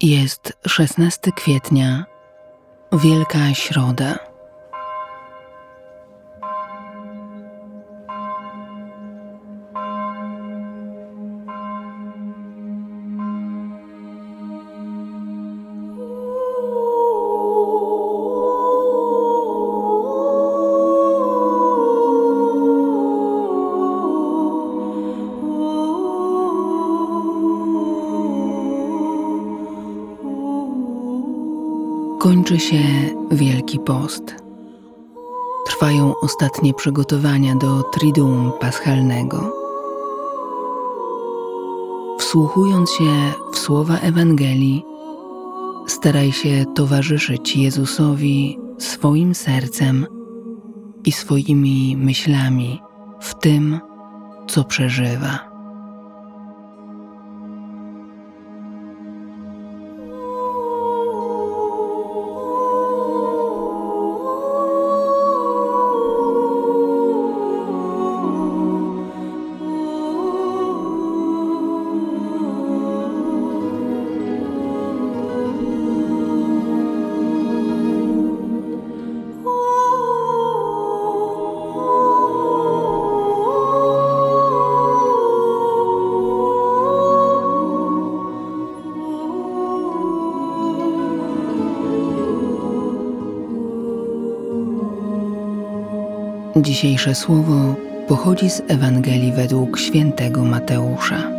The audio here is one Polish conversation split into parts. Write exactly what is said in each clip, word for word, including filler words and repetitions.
Jest szesnastego kwietnia, Wielka Środa. Kończy się Wielki Post. Trwają ostatnie przygotowania do Triduum Paschalnego. Wsłuchując się w słowa Ewangelii, staraj się towarzyszyć Jezusowi swoim sercem i swoimi myślami w tym, co przeżywa. Dzisiejsze słowo pochodzi z Ewangelii według świętego Mateusza.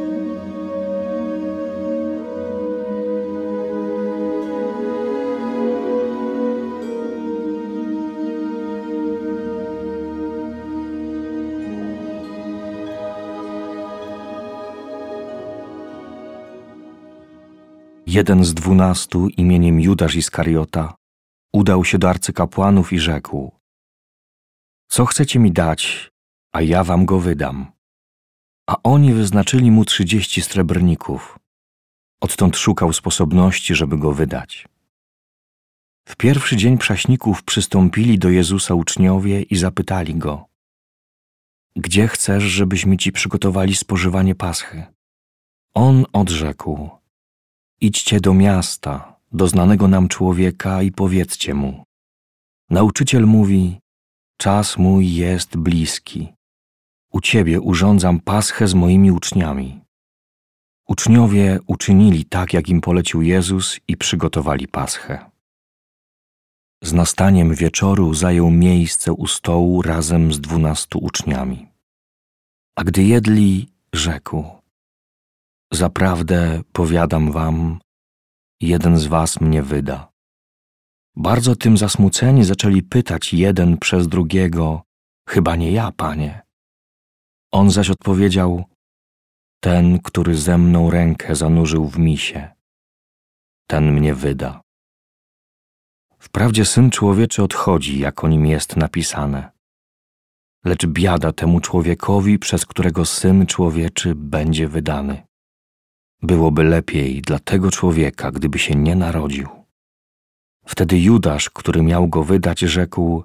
Jeden z dwunastu, imieniem Judasz Iskariota, udał się do arcykapłanów i rzekł: Co chcecie mi dać, a ja wam go wydam? A oni wyznaczyli mu trzydzieści srebrników. Odtąd szukał sposobności, żeby go wydać. W pierwszy dzień prześników przystąpili do Jezusa uczniowie i zapytali go: Gdzie chcesz, żebyśmy ci przygotowali spożywanie Paschy? On odrzekł: Idźcie do miasta, do znanego nam człowieka i powiedzcie mu: Nauczyciel mówi: Czas mój jest bliski. U ciebie urządzam Paschę z moimi uczniami. Uczniowie uczynili tak, jak im polecił Jezus, i przygotowali Paschę. Z nastaniem wieczoru zajął miejsce u stołu razem z dwunastu uczniami. A gdy jedli, rzekł: Zaprawdę powiadam wam, jeden z was mnie wyda. Bardzo tym zasmuceni zaczęli pytać jeden przez drugiego: Chyba nie ja, Panie. On zaś odpowiedział: Ten, który ze mną rękę zanurzył w misie, ten mnie wyda. Wprawdzie Syn Człowieczy odchodzi, jak o nim jest napisane. Lecz biada temu człowiekowi, przez którego Syn Człowieczy będzie wydany. Byłoby lepiej dla tego człowieka, gdyby się nie narodził. Wtedy Judasz, który miał go wydać, rzekł: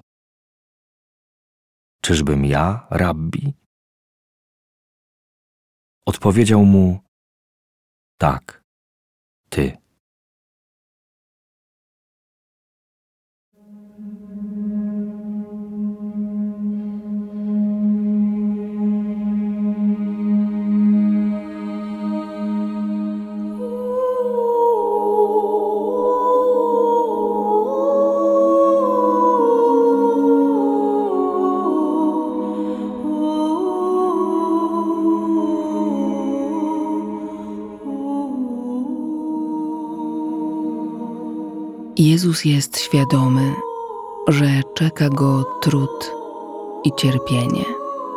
Czyżbym ja, rabbi? Odpowiedział mu: Tak, ty. Jezus jest świadomy, że czeka go trud i cierpienie.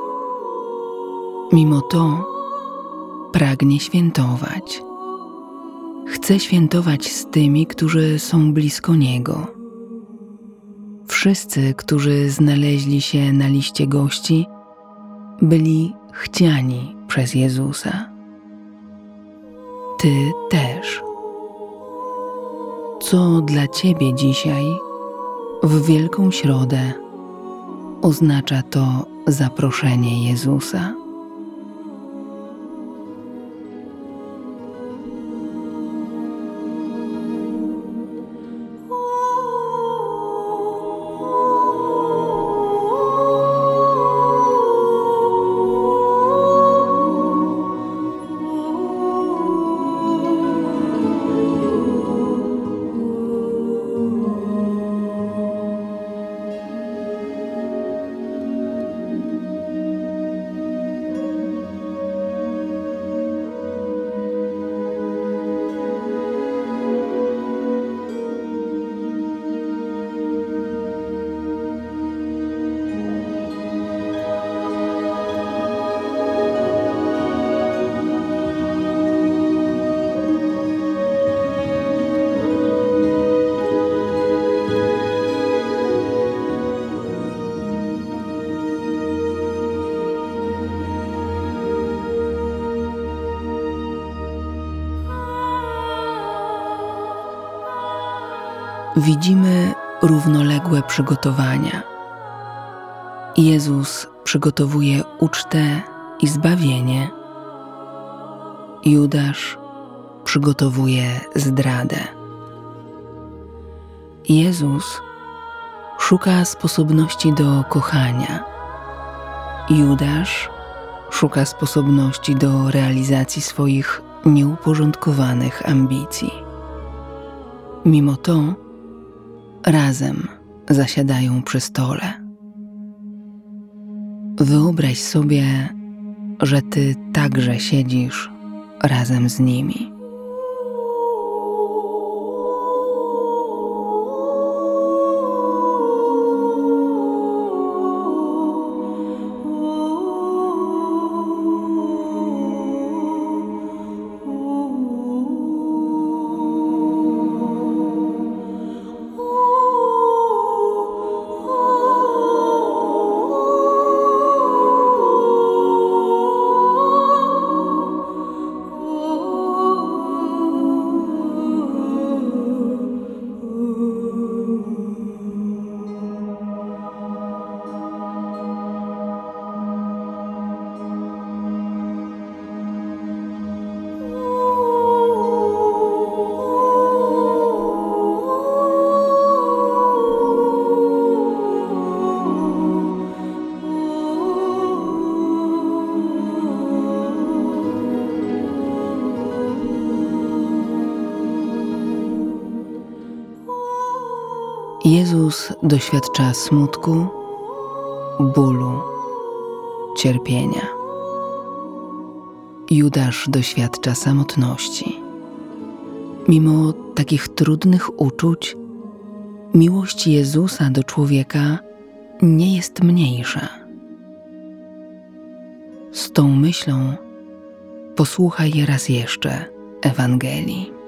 Mimo to pragnie świętować. Chce świętować z tymi, którzy są blisko Niego. Wszyscy, którzy znaleźli się na liście gości, byli chciani przez Jezusa. Ty też. Co dla Ciebie dzisiaj, w Wielką Środę, oznacza to zaproszenie Jezusa? widzimy równoległe przygotowania. Jezus przygotowuje ucztę i zbawienie. Judasz przygotowuje zdradę. Jezus szuka sposobności do kochania. Judasz szuka sposobności do realizacji swoich nieuporządkowanych ambicji. Mimo to razem zasiadają przy stole. Wyobraź sobie, że ty także siedzisz razem z nimi. Jezus doświadcza smutku, bólu, cierpienia. Judasz doświadcza samotności. Mimo takich trudnych uczuć, miłość Jezusa do człowieka nie jest mniejsza. Z tą myślą posłuchaj raz jeszcze Ewangelii.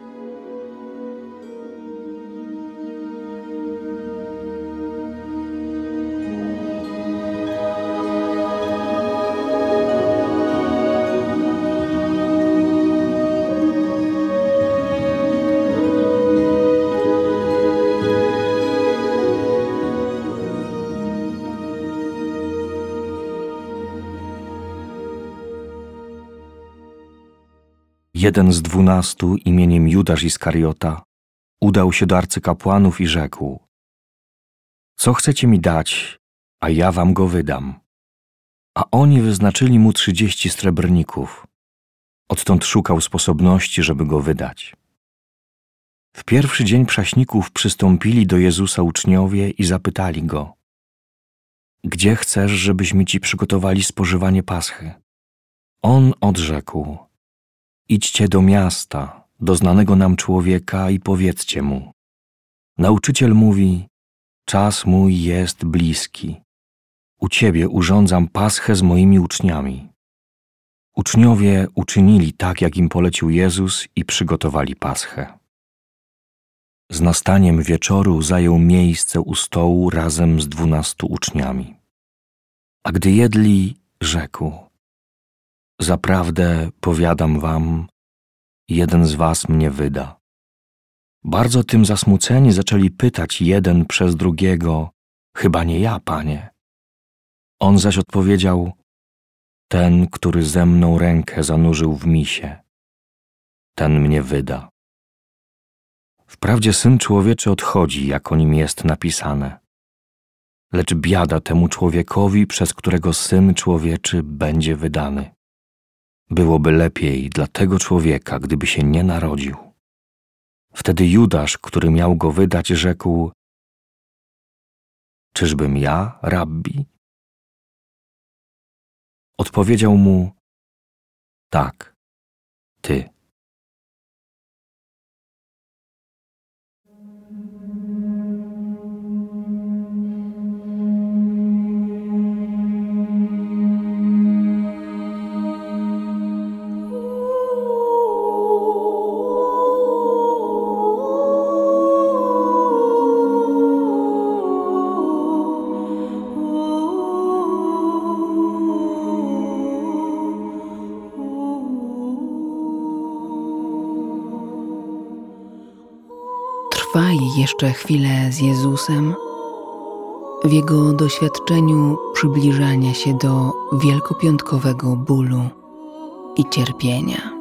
Jeden z dwunastu imieniem Judasz Iskariota udał się do arcykapłanów i rzekł: Co chcecie mi dać, a ja wam go wydam? A oni wyznaczyli mu trzydzieści srebrników. Odtąd szukał sposobności, żeby go wydać. W pierwszy dzień prześników przystąpili do Jezusa uczniowie i zapytali go: Gdzie chcesz, żebyśmy ci przygotowali spożywanie Paschy? On odrzekł: Idźcie do miasta, do znanego nam człowieka i powiedzcie mu: Nauczyciel mówi, czas mój jest bliski. U ciebie urządzam Paschę z moimi uczniami. Uczniowie uczynili tak, jak im polecił Jezus i przygotowali Paschę. Z nastaniem wieczoru zajął miejsce u stołu razem z dwunastu uczniami. A gdy jedli, rzekł: Zaprawdę powiadam wam, jeden z was mnie wyda. Bardzo tym zasmuceni zaczęli pytać jeden przez drugiego: Chyba nie ja, Panie. On zaś odpowiedział: Ten, który ze mną rękę zanurzył w misie, ten mnie wyda. Wprawdzie Syn Człowieczy odchodzi, jak o nim jest napisane. Lecz biada temu człowiekowi, przez którego Syn Człowieczy będzie wydany. Byłoby lepiej dla tego człowieka, gdyby się nie narodził. Wtedy Judasz, który miał go wydać, rzekł: Czyżbym ja, rabbi? Odpowiedział mu: Tak, ty. Potrwaj jeszcze chwilę z Jezusem w Jego doświadczeniu przybliżania się do wielkopiątkowego bólu i cierpienia.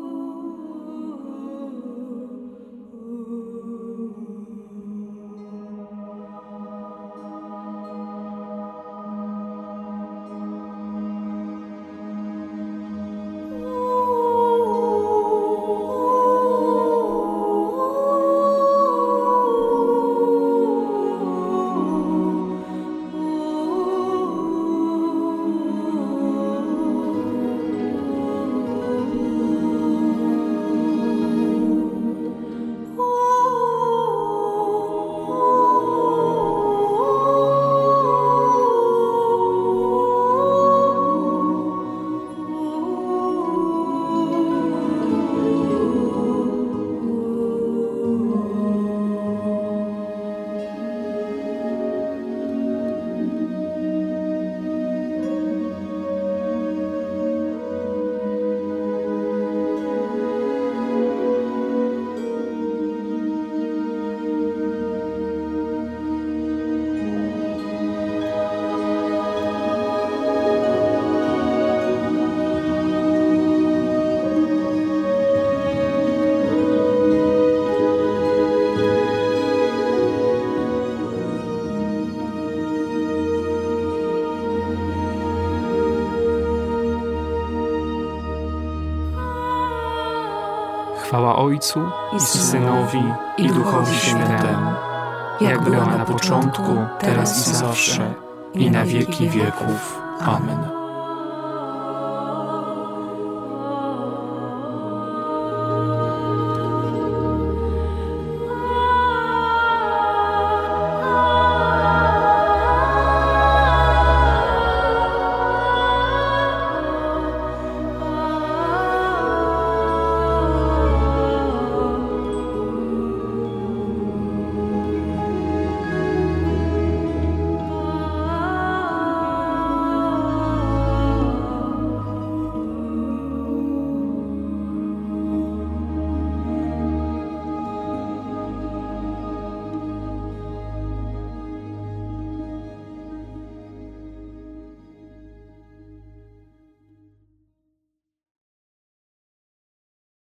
Chwała Ojcu i Synowi i Duchowi Świętemu, jak była na początku, teraz i zawsze, i na wieki wieków. Amen.